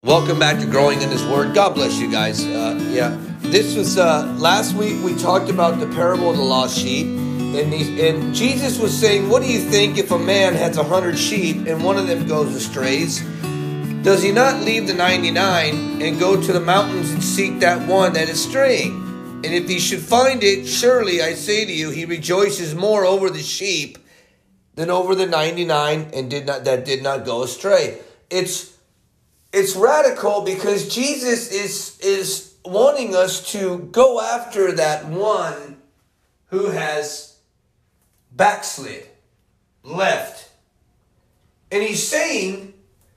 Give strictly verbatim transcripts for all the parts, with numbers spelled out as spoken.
Welcome back to Growing in His Word. God bless you guys. Uh, yeah, this was uh, last week. We talked about the parable of the lost sheep, and, he, and Jesus was saying, "What do you think if a man has a hundred sheep and one of them goes astray? Does he not leave the ninety-nine and go to the mountains and seek that one that is straying? And if he should find it, surely I say to you, he rejoices more over the sheep than over the ninety-nine and did not that did not go astray." It's It's radical because Jesus is is wanting us to go after that one who has backslid, left. And he's saying,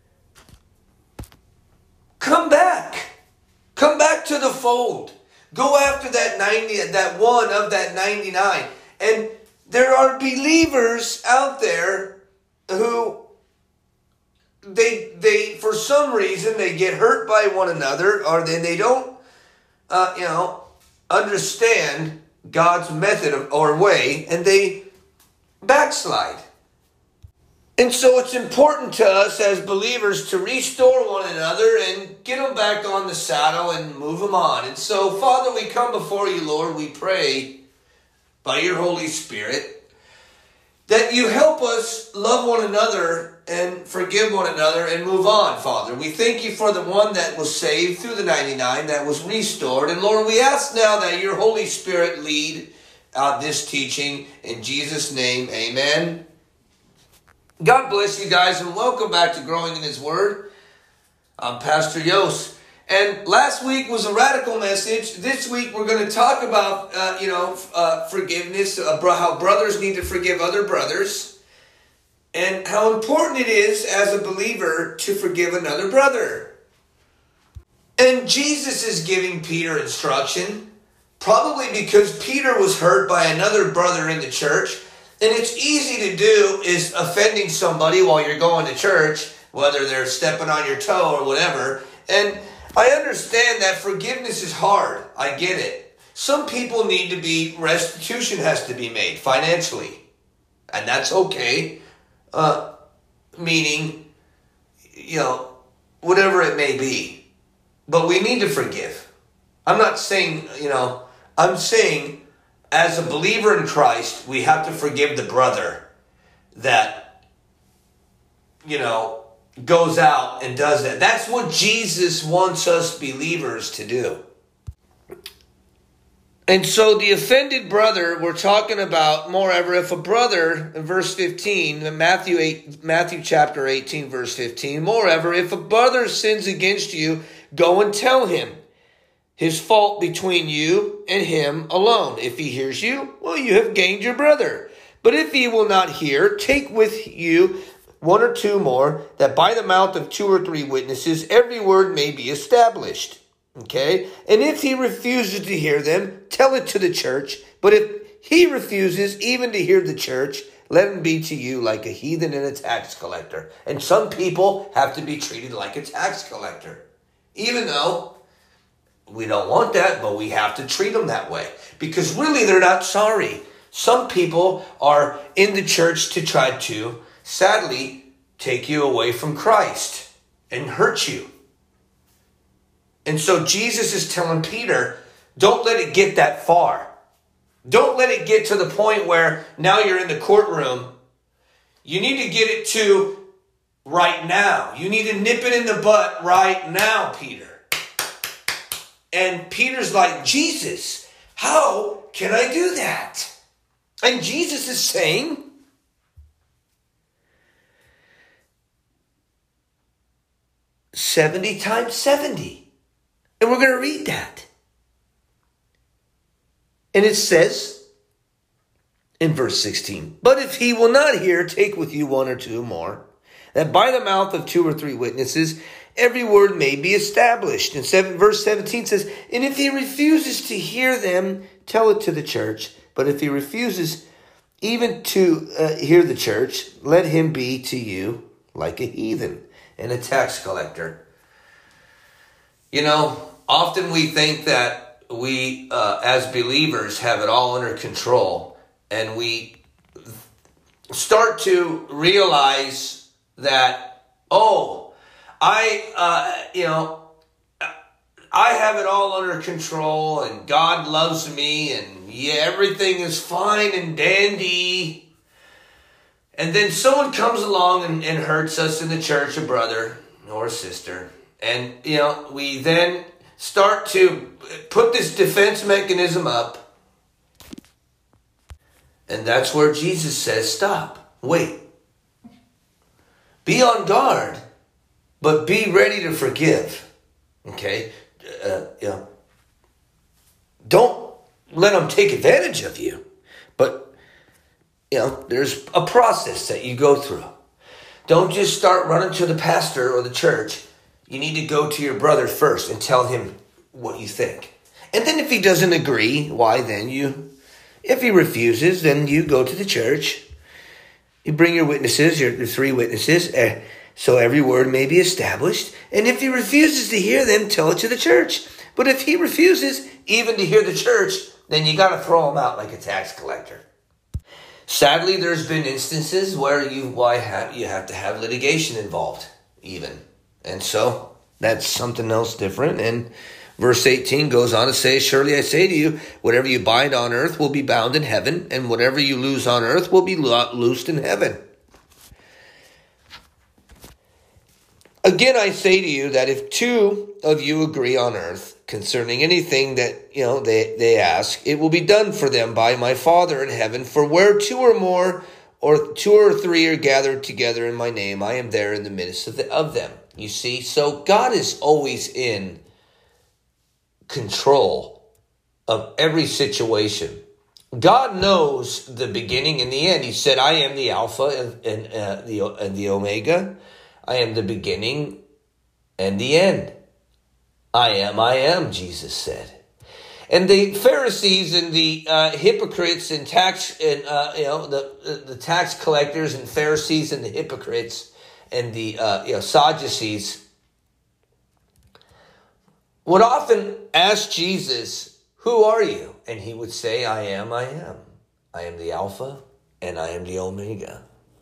come back. Come back to the fold. Go after that ninety, that one of that ninety-nine. And there are believers out there who They, they, for some reason, they get hurt by one another, or then they don't, uh, you know, understand God's method of, or way, and they backslide. And so it's important to us as believers to restore one another and get them back on the saddle and move them on. And so, Father, we come before you, Lord. We pray by your Holy Spirit that you help us love one another and forgive one another and move on, Father. We thank you for the one that was saved through the ninety-nine, that was restored. And Lord, we ask now that your Holy Spirit lead uh, this teaching. In Jesus' name, amen. God bless you guys and welcome back to Growing in His Word. I'm Pastor Yos. And last week was a radical message. This week we're going to talk about, uh, you know, uh, forgiveness, uh, how brothers need to forgive other brothers, and how important it is as a believer to forgive another brother. And Jesus is giving Peter instruction, probably because Peter was hurt by another brother in the church. And it's easy to do is offending somebody while you're going to church, whether they're stepping on your toe or whatever. And I understand that forgiveness is hard. I get it. Some people need to be, restitution has to be made financially. And that's okay. Uh, meaning, you know, whatever it may be. But we need to forgive. I'm not saying, you know, I'm saying as a believer in Christ, we have to forgive the brother that, you know, goes out and does that. That's what Jesus wants us believers to do. And so the offended brother, we're talking about, moreover, if a brother, in verse fifteen, Matthew eight, Matthew chapter eighteen, verse fifteen, moreover, if a brother sins against you, go and tell him his fault between you and him alone. If he hears you, well, you have gained your brother. But if he will not hear, take with you one or two more, that by the mouth of two or three witnesses, every word may be established. Okay? And if he refuses to hear them, tell it to the church. But if he refuses even to hear the church, let him be to you like a heathen and a tax collector. And some people have to be treated like a tax collector. Even though we don't want that, but we have to treat them that way. Because really they're not sorry. Some people are in the church to try to, sadly, take you away from Christ and hurt you. And so Jesus is telling Peter, don't let it get that far. Don't let it get to the point where now you're in the courtroom. You need to get it to right now. You need to nip it in the butt right now, Peter. And Peter's like, Jesus, how can I do that? And Jesus is saying, seventy times seventy. And we're going to read that. And it says in verse sixteen, but if he will not hear, take with you one or two more, that by the mouth of two or three witnesses, every word may be established. And seven, verse seventeen says, and if he refuses to hear them, tell it to the church. But if he refuses even to uh, hear the church, let him be to you like a heathen and a tax collector. You know, often we think that we, uh, as believers, have it all under control. And we start to realize that, oh, I, uh, you know, I have it all under control and God loves me and yeah, everything is fine and dandy. And then someone comes along and, and hurts us in the church, a brother or a sister. And, you know, we then start to put this defense mechanism up. And that's where Jesus says, stop, wait. Be on guard, but be ready to forgive. Okay? Uh, you know, don't let them take advantage of you. But, you know, there's a process that you go through. Don't just start running to the pastor or the church. You need to go to your brother first and tell him what you think. And then if he doesn't agree, why then you, if he refuses, then you go to the church. You bring your witnesses, your, your three witnesses, uh, so every word may be established. And if he refuses to hear them, tell it to the church. But if he refuses even to hear the church, then you got to throw him out like a tax collector. Sadly, there's been instances where you why have you have to have litigation involved, even. And so that's something else different. And verse eighteen goes on to say, surely I say to you, whatever you bind on earth will be bound in heaven, and whatever you loose on earth will be lo- loosed in heaven. Again, I say to you that if two of you agree on earth concerning anything that, you know, they, they ask, it will be done for them by my Father in heaven. For where two or more, or two or three are gathered together in my name, I am there in the midst of, the, of them. You see, so God is always in control of every situation. God knows the beginning and the end. He said, I am the Alpha and, and, uh, the, and the Omega. I am the beginning and the end. I am, I am, Jesus said. And the Pharisees and the uh, hypocrites and tax, and uh, you know, the the tax collectors and Pharisees and the hypocrites and the uh, you know Sadducees would often ask Jesus, "Who are you?" And he would say, "I am, I am. I am the Alpha and I am the Omega."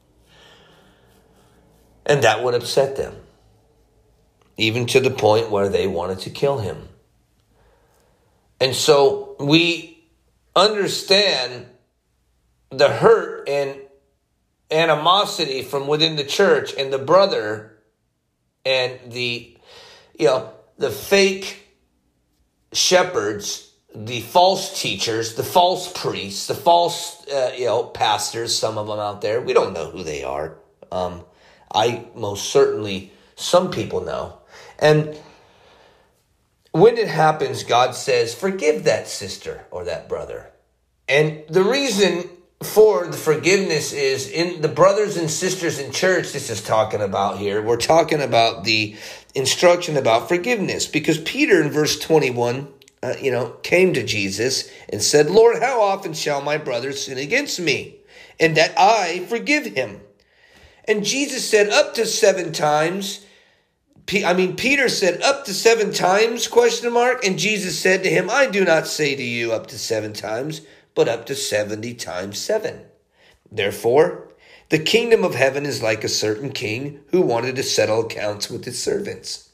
And that would upset them, even to the point where they wanted to kill him. And so we understand the hurt and animosity from within the church and the brother and the, you know, the fake shepherds, the false teachers, the false priests, the false, uh, you know, pastors, some of them out there. We don't know who they are. Um, I most certainly, some people know. And when it happens, God says, forgive that sister or that brother. And the reason for the forgiveness is in the brothers and sisters in church, this is talking about here. We're talking about the instruction about forgiveness. Because Peter in verse twenty-one, uh, you know, came to Jesus and said, Lord, how often shall my brother sin against me, and that I forgive him? And Jesus said, up to seven times. I mean, Peter said, up to seven times, question mark. And Jesus said to him, I do not say to you up to seven times, but up to seventy times seven. Therefore, the kingdom of heaven is like a certain king who wanted to settle accounts with his servants.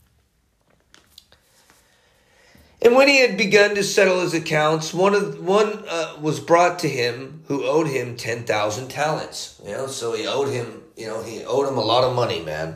And when he had begun to settle his accounts, one of one uh, was brought to him who owed him ten thousand talents. You know, so he owed him, you know, he owed him a lot of money, man.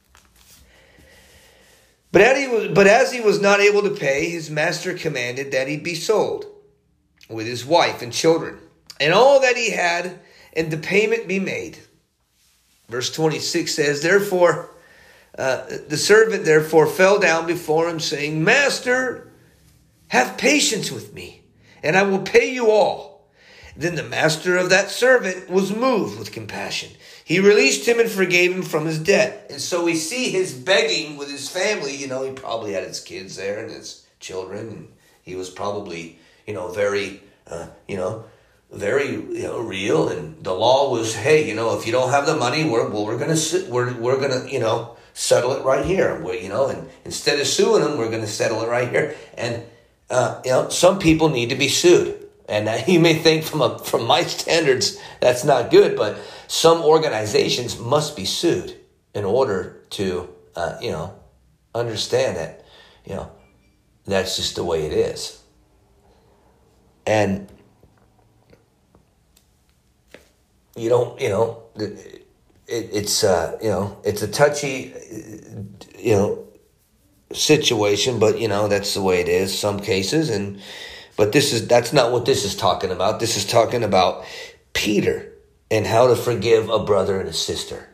But as he was, but as he was not able to pay, his master commanded that he be sold with his wife and children, and all that he had, and the payment be made. Verse twenty-six says, Therefore, uh, the servant therefore fell down before him, saying, Master, have patience with me, and I will pay you all. Then the master of that servant was moved with compassion. He released him and forgave him from his debt. And so we see his begging with his family. You know, he probably had his kids there and his children. And he was probably, you know, very, uh, you know, very, you know, real. And the law was, hey, you know, if you don't have the money, we're well, we're gonna we're we're gonna, you know, settle it right here. We're, you know, and instead of suing them, we're gonna settle it right here. And uh, you know, some people need to be sued. And uh, you may think from a, from my standards, that's not good, but some organizations must be sued in order to uh, you know, understand that, you know, that's just the way it is. And you don't, you know, it, it's, uh, you know, it's a touchy, you know, situation, but, you know, that's the way it is some cases. And, but this is, that's not what this is talking about. This is talking about Peter and how to forgive a brother and a sister.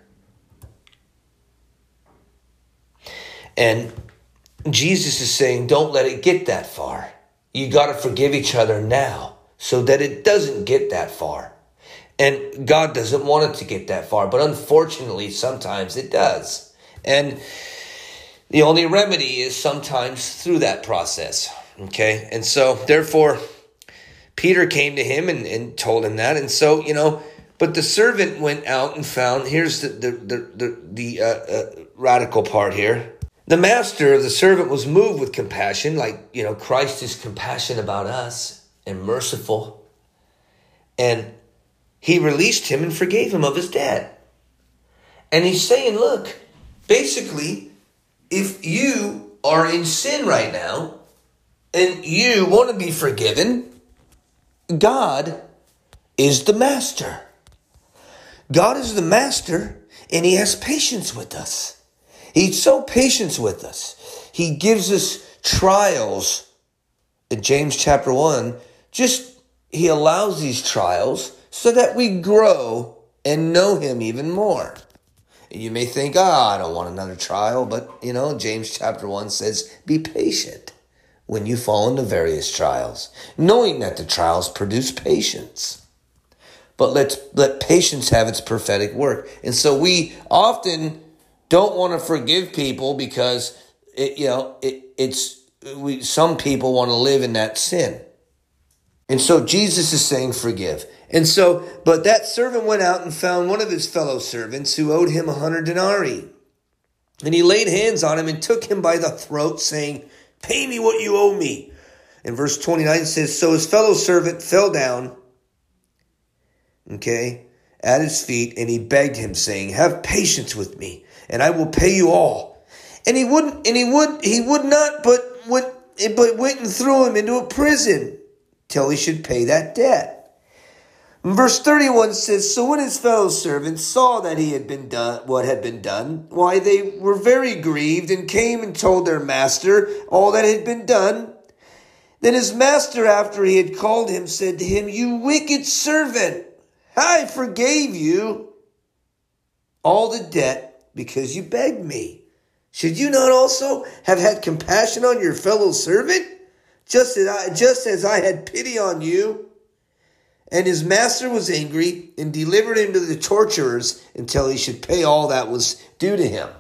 And Jesus is saying, don't let it get that far. You got to forgive each other now so that it doesn't get that far. And God doesn't want it to get that far. But unfortunately, sometimes it does. And the only remedy is sometimes through that process. Okay? And so, therefore, Peter came to him and, and told him that. And so, you know, but the servant went out and found, here's the, the, the, the, the uh, uh, radical part here. The master of the servant was moved with compassion, like, you know, Christ is compassionate about us and merciful. And he released him and forgave him of his debt. And he's saying, look, basically, if you are in sin right now and you want to be forgiven, God is the master. God is the master, and he has patience with us. He's so patient with us. He gives us trials. In James chapter one, just he allows these trials so that we grow and know him even more. You may think, oh, I don't want another trial. But, you know, James chapter one says, be patient when you fall into various trials, knowing that the trials produce patience. But let's let patience have its prophetic work. And so we often don't want to forgive people because, it, you know, it, it's we. Some people want to live in that sin. And so Jesus is saying forgive. And so, but that servant went out and found one of his fellow servants who owed him a hundred denarii. And he laid hands on him and took him by the throat, saying, pay me what you owe me. And verse twenty-nine says, so his fellow servant fell down, okay, at his feet, and he begged him, saying, have patience with me, and I will pay you all. And he wouldn't, and he would, he would not, but went, but went and threw him into a prison till he should pay that debt. And verse thirty-one says, so when his fellow servants saw that he had been done, what had been done, why they were very grieved and came and told their master all that had been done. Then his master, after he had called him, said to him, you wicked servant, I forgave you all the debt because you begged me. Should you not also have had compassion on your fellow servant, just as I, just as I had pity on you? And his master was angry and delivered him to the torturers until he should pay all that was due to him.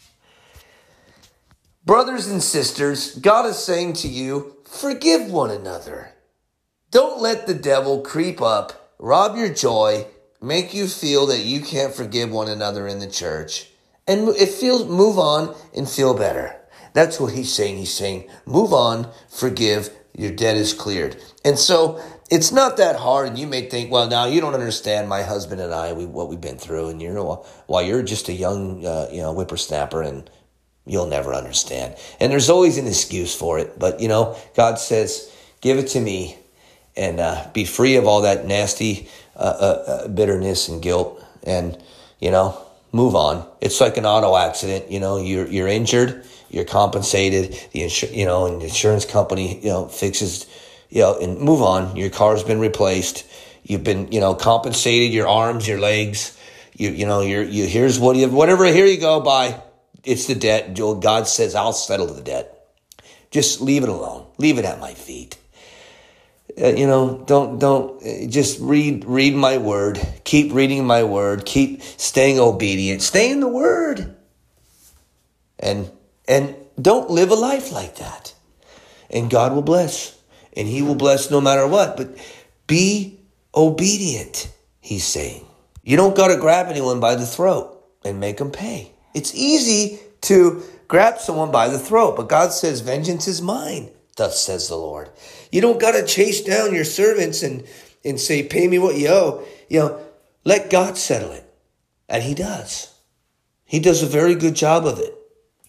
Brothers and sisters, God is saying to you, forgive one another. Don't let the devil creep up, rob your joy, make you feel that you can't forgive one another in the church. And it feels, move on and feel better. That's what he's saying. He's saying, move on, forgive, your debt is cleared. And so it's not that hard. And you may think, well, now you don't understand my husband and I, we, what we've been through. And you know, while you're just a young, uh, you know, whippersnapper, and you'll never understand. And there's always an excuse for it. But, you know, God says, give it to me and uh, be free of all that nasty uh, uh, bitterness and guilt. And, you know, move on. It's like an auto accident. You know, you're, you're injured, you're compensated, the insu- you know, and the insurance company, you know, fixes, you know, and move on. Your car's been replaced. You've been, you know, compensated, your arms, your legs, you, you know, you're, you, here's what you, whatever, here you go, bye. It's the debt. God says, I'll settle the debt. Just leave it alone. Leave it at my feet. Uh, you know, don't, don't, uh, just read, read my word. Keep reading my word. Keep staying obedient. Stay in the word. And, and don't live a life like that. And God will bless. And he will bless no matter what. But be obedient, he's saying. You don't got to grab anyone by the throat and make them pay. It's easy to grab someone by the throat. But God says, vengeance is mine, thus says the Lord. You don't got to chase down your servants and, and say, pay me what you owe. You know, let God settle it. And he does. He does a very good job of it.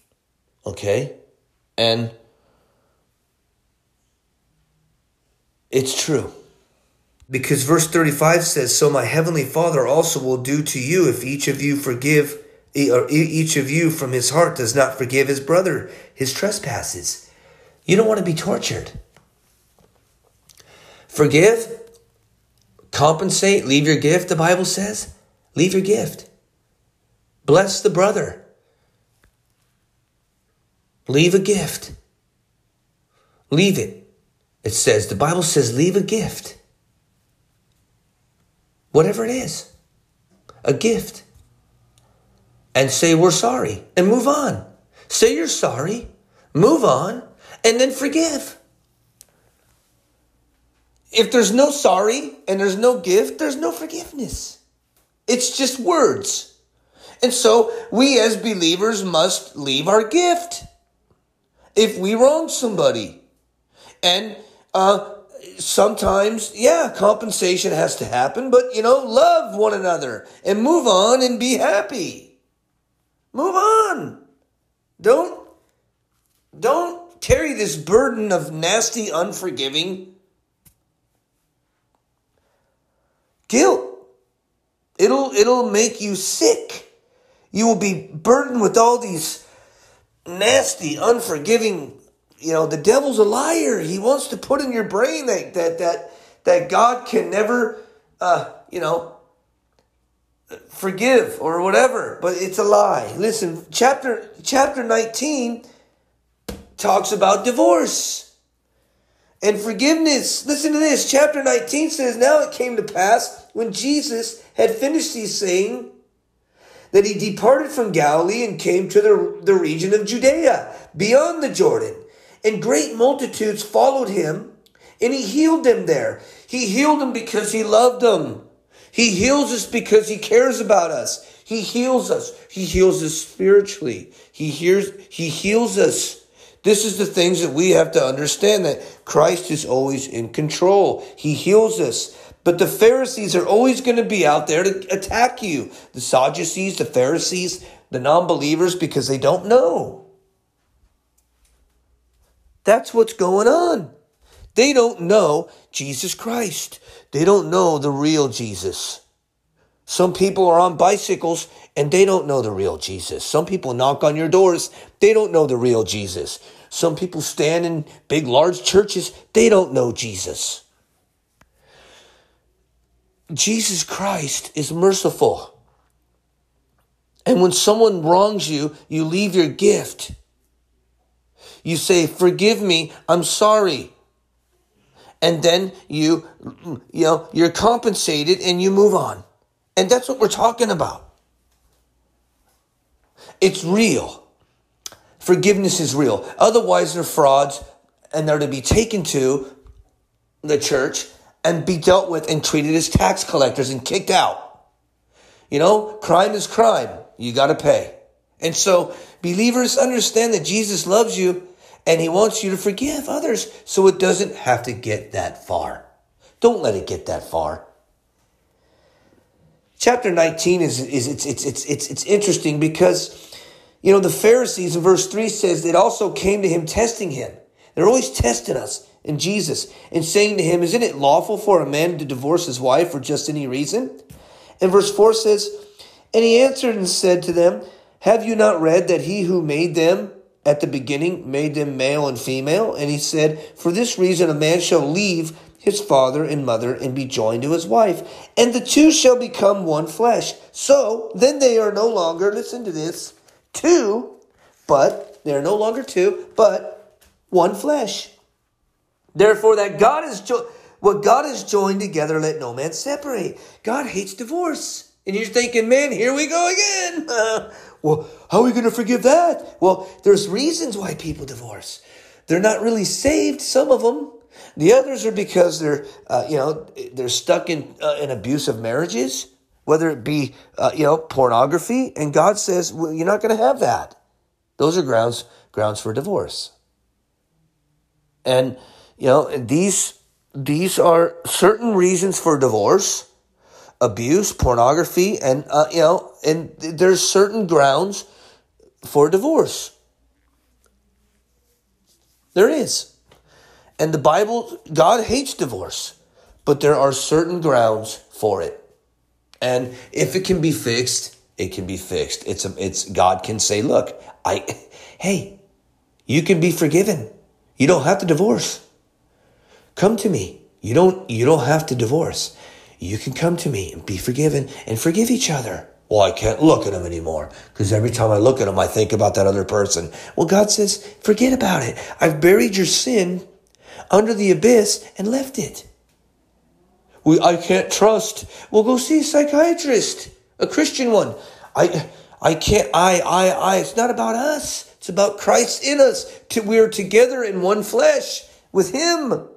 Okay? And it's true. Because verse thirty-five says, so my heavenly Father also will do to you if each of you forgive, or each of you from his heart does not forgive his brother his trespasses. You don't want to be tortured. Forgive, compensate, leave your gift, the Bible says. Leave your gift. Bless the brother. Leave a gift. Leave it. It says, the Bible says, leave a gift. Whatever it is. A gift. And say, we're sorry. And move on. Say you're sorry. Move on. And then forgive. If there's no sorry and there's no gift, there's no forgiveness. It's just words. And so we as believers must leave our gift. If we wrong somebody. And uh, sometimes, yeah, compensation has to happen. But, you know, love one another and move on and be happy. Move on. Don't, don't carry this burden of nasty, unforgiving guilt. It'll, it'll make you sick. You will be burdened with all these nasty, unforgiving, you know, the devil's a liar. He wants to put in your brain that, that, that, that God can never, uh, you know, forgive or whatever, but it's a lie. Listen, chapter, chapter nineteen talks about divorce and forgiveness. Listen to this. Chapter nineteen says, now it came to pass when Jesus had finished these saying that he departed from Galilee and came to the, the region of Judea beyond the Jordan. And great multitudes followed him and he healed them there. He healed them because he loved them. He heals us because he cares about us. He heals us. He heals us spiritually. He hears, he heals us. This is the things that we have to understand, that Christ is always in control. He heals us. But the Pharisees are always going to be out there to attack you. The Sadducees, the Pharisees, the non-believers, because they don't know. That's what's going on. They don't know Jesus Christ. They don't know the real Jesus. Some people are on bicycles and they don't know the real Jesus. Some people knock on your doors. They don't know the real Jesus. Some people stand in big, large churches. They don't know Jesus. Jesus Christ is merciful. And when someone wrongs you, you leave your gift. You say, forgive me, I'm sorry. And then you, you know, you're compensated and you move on. And that's what we're talking about. It's real. Forgiveness is real. Otherwise, they're frauds and they're to be taken to the church and be dealt with and treated as tax collectors and kicked out. You know, crime is crime. You got to pay. And so believers understand that Jesus loves you and he wants you to forgive others so it doesn't have to get that far. Don't let it get that far. Chapter nineteen is, is it's, it's, it's, it's, it's interesting because, you know, the Pharisees in verse three says it also came to him testing him. They're always testing us in Jesus and saying to him, isn't it lawful for a man to divorce his wife for just any reason? And verse four says, and he answered and said to them, have you not read that he who made them at the beginning made them male and female? And he said, for this reason a man shall leave his father and mother and be joined to his wife, and the two shall become one flesh. So then they are no longer, listen to this, two, but they are no longer two, but one flesh. Therefore that God is jo- what God has joined together, let no man separate. God hates divorce. And you're thinking, man, here we go again. Uh, well, how are we going to forgive that? Well, there's reasons why people divorce. They're not really saved, some of them. The others are because they're, uh, you know, they're stuck in uh, in abusive marriages, whether it be, uh, you know, pornography. And God says, well, you're not going to have that. Those are grounds grounds for divorce. And, you know, these these are certain reasons for divorce: abuse, pornography, and uh, you know, and there's certain grounds for divorce. There is. And the Bible, God hates divorce, but there are certain grounds for it. And if it can be fixed, it can be fixed. It's a, it's God can say, look, I, hey, you can be forgiven. You don't have to divorce. Come to me. You don't, you don't have to divorce. You can come to me and be forgiven and forgive each other. Well, I can't look at him anymore because every time I look at him, I think about that other person. Well, God says, forget about it. I've buried your sin under the abyss and left it. We, I can't trust. Well, go see a psychiatrist, a Christian one. I, I can't, I, I, I, it's not about us. It's about Christ in us. We are together in one flesh with him.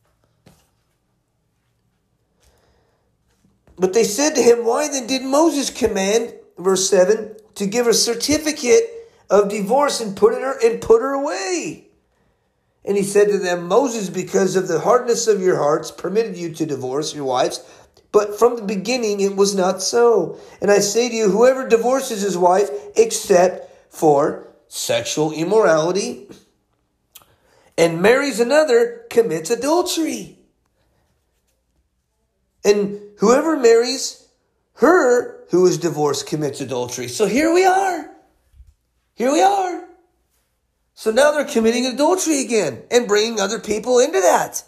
But they said to him, why then did Moses command, verse seven, to give a certificate of divorce and put her and put her away? And he said to them, Moses, because of the hardness of your hearts, permitted you to divorce your wives. But from the beginning, it was not so. And I say to you, whoever divorces his wife, except for sexual immorality, and marries another, commits adultery. And whoever marries her who is divorced commits adultery. So here we are. Here we are. So now they're committing adultery again and bringing other people into that.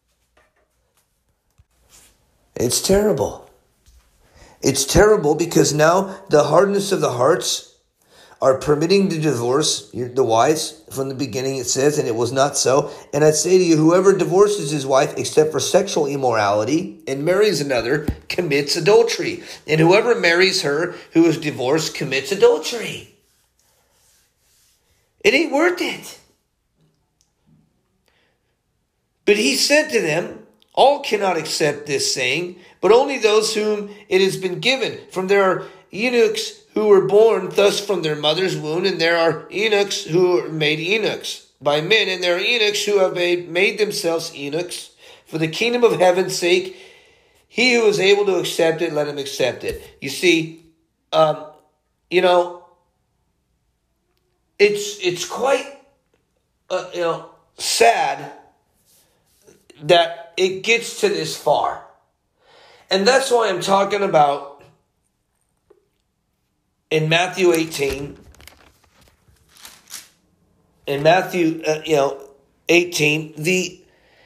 It's terrible. It's terrible because now the hardness of the hearts are permitting the divorce, the wives. From the beginning it says, and it was not so. And I say to you, whoever divorces his wife except for sexual immorality and marries another commits adultery. And whoever marries her who is divorced commits adultery. It ain't worth it. But he said to them, all cannot accept this saying, but only those whom it has been given. From there are eunuchs who were born thus from their mother's womb, and there are eunuchs who are made eunuchs by men, and there are eunuchs who have made, made themselves eunuchs for the kingdom of heaven's sake. He who is able to accept it, let him accept it. You see, um, you know, It's it's quite uh, you know sad that it gets to this far, and that's why I'm talking about in Matthew eighteen. In Matthew, uh, you know, eighteen, the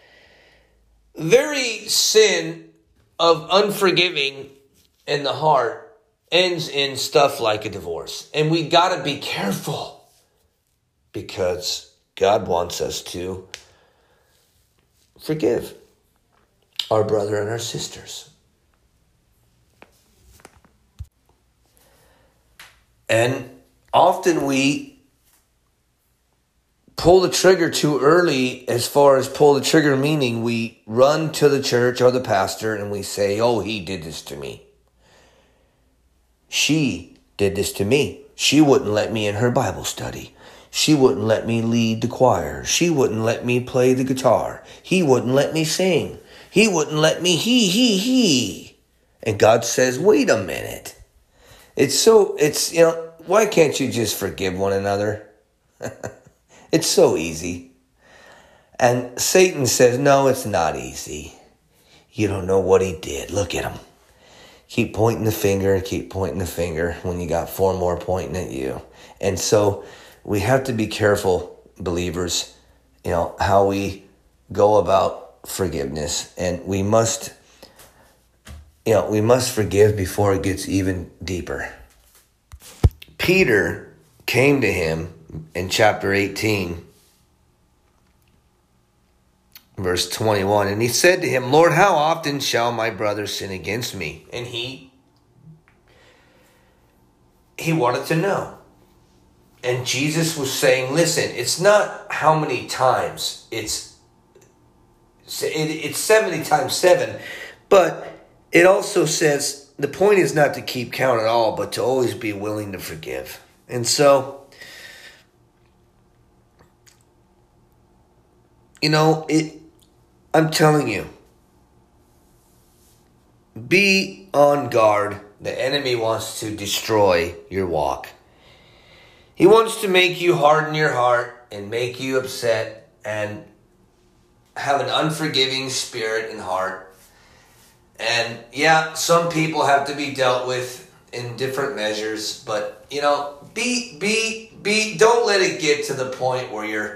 very sin of unforgiving in the heart ends in stuff like a divorce, and we got to be careful. Because God wants us to forgive our brother and our sisters. And often we pull the trigger too early, as far as pull the trigger, meaning we run to the church or the pastor and we say, oh, he did this to me. She did this to me. She wouldn't let me in her Bible study. She wouldn't let me lead the choir. She wouldn't let me play the guitar. He wouldn't let me sing. He wouldn't let me he, he, he. And God says, wait a minute. It's so, it's, you know, why can't you just forgive one another? It's so easy. And Satan says, no, it's not easy. You don't know what he did. Look at him. Keep pointing the finger and keep pointing the finger when you got four more pointing at you. And so we have to be careful, believers, you know, how we go about forgiveness. And we must, you know, we must forgive before it gets even deeper. Peter came to him in chapter eighteen, verse twenty-one, and he said to him, Lord, how often shall my brother sin against me? And he, he wanted to know. And Jesus was saying, listen, it's not how many times, it's it's seventy times seven. But it also says the point is not to keep count at all, but to always be willing to forgive. And so, you know, it. I'm telling you, be on guard. The enemy wants to destroy your walk. He wants to make you harden your heart and make you upset and have an unforgiving spirit and heart. And yeah, some people have to be dealt with in different measures, but you know, be be be don't let it get to the point where you're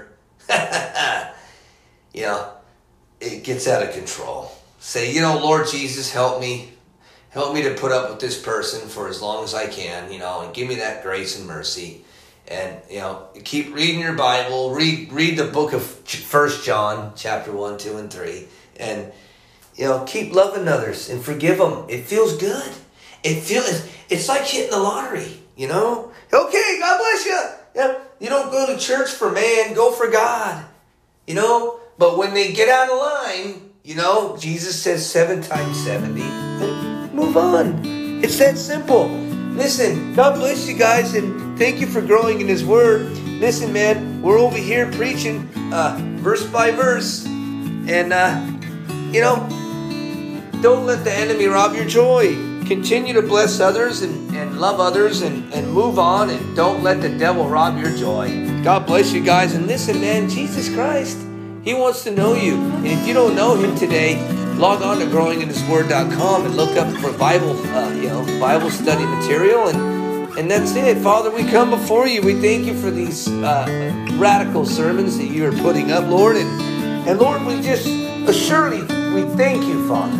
you know, it gets out of control. Say, you know, Lord Jesus, help me. Help me to put up with this person for as long as I can, you know, and give me that grace and mercy. And, you know, keep reading your Bible. Read read the book of First John, chapter one, two, and three. And, you know, keep loving others and forgive them. It feels good. It feels, it's like hitting the lottery, you know. Okay, God bless you. Yeah, you don't go to church for man, go for God, you know. But when they get out of line, you know, Jesus says seven times seventy, and move on. It's that simple. Listen, God bless you guys, and thank you for growing in His Word. Listen, man, we're over here preaching uh, verse by verse. And, uh, you know, don't let the enemy rob your joy. Continue to bless others and, and love others and, and move on. And don't let the devil rob your joy. God bless you guys. And listen, man, Jesus Christ, He wants to know you. And if you don't know Him today, log on to growing in his word dot com and look up for Bible, uh, you know, Bible study material, and and that's it. Father, we come before you. We thank you for these uh, radical sermons that you are putting up, Lord, and and Lord, we just surely we thank you, Father,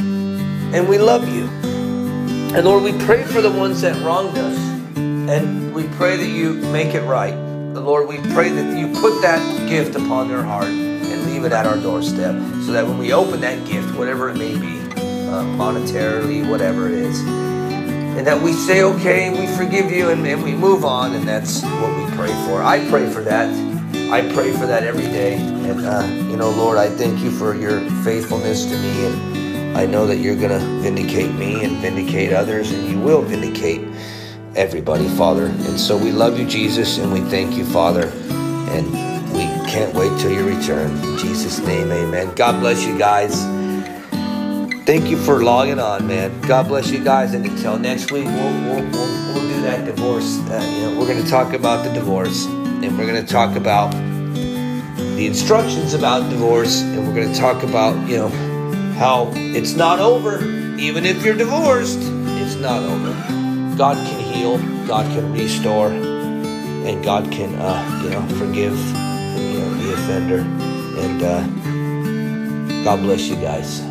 and we love you, and Lord, we pray for the ones that wronged us, and we pray that you make it right. Lord, we pray that you put that gift upon their heart and leave it at our doorstep, so that when we open that gift, whatever it may be, uh, monetarily, whatever it is, and that we say, okay, and we forgive you, and, and we move on, and that's what we pray for. I pray for that. I pray for that every day. And, uh, you know, Lord, I thank you for your faithfulness to me, and I know that you're going to vindicate me and vindicate others, and you will vindicate everybody, Father. And so we love you, Jesus, and we thank you, Father, and we can't wait till you return. In Jesus' name, amen. God bless you guys. Thank you for logging on, man. God bless you guys, and until next week, we'll we'll we'll, we'll do that divorce. Uh, you know, we're going to talk about the divorce, and we're going to talk about the instructions about divorce, and we're going to talk about, you know, how it's not over. Even if you're divorced, it's not over. God can heal, God can restore, and God can, uh, you know, forgive, you know, the offender. And uh, God bless you guys.